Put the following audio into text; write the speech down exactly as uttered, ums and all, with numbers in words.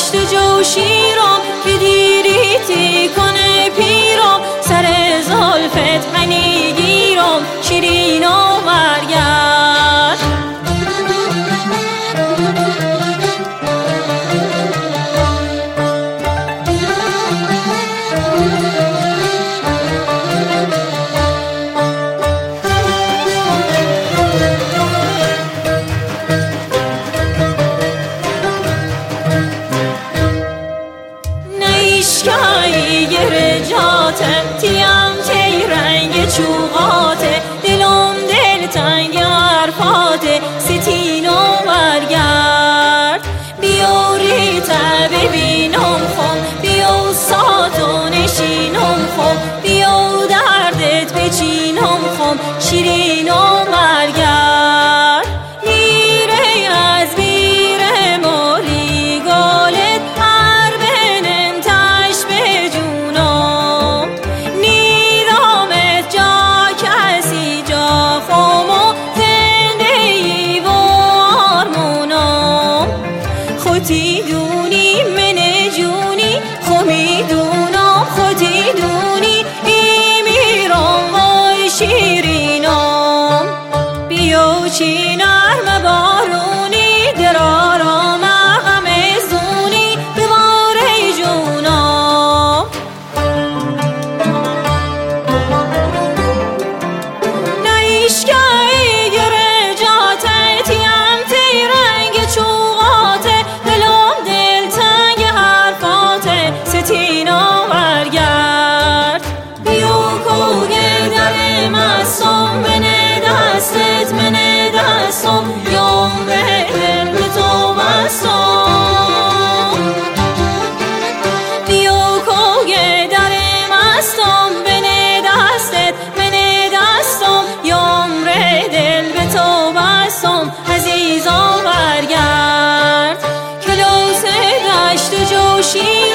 دشت جوشیرم که دیریتی کنه پیرم، سر زلفت هنی گیرم شیرین و برگرد. نیشکایی گره جاته تیم تی رنگ چوغاته، دلم دل تنگ حرفاته ستین و برگرد. بیاری تا ببینم خون، بیا ساتو نشینم خون، بیا دردت بچینم خون شیرین و برگرد. لیره از بیره مولی گلت هر بنن تش به جونم، نیرامت جا کسی جا خمو زندگی و آرمونم. خودی دونی من جونی خمی دونم، خودی دونی ایمیرم وای شیرینم. بیو چی نرم بارونی درارم غم زونی بباره جونم. نیشکایی گره جاته تیم تی رنگ چوغاته، دلم دل تنگ حرفاته ستین و برگرد. بیو کوگه در مستم بنه دستت منه دستم، یوم به دل به تو بستم. بیو کوگه در مستم بنه دستت منه دستم، یوم به دل به تو بستم عزیزا برگرد. کلاس دشت جوشی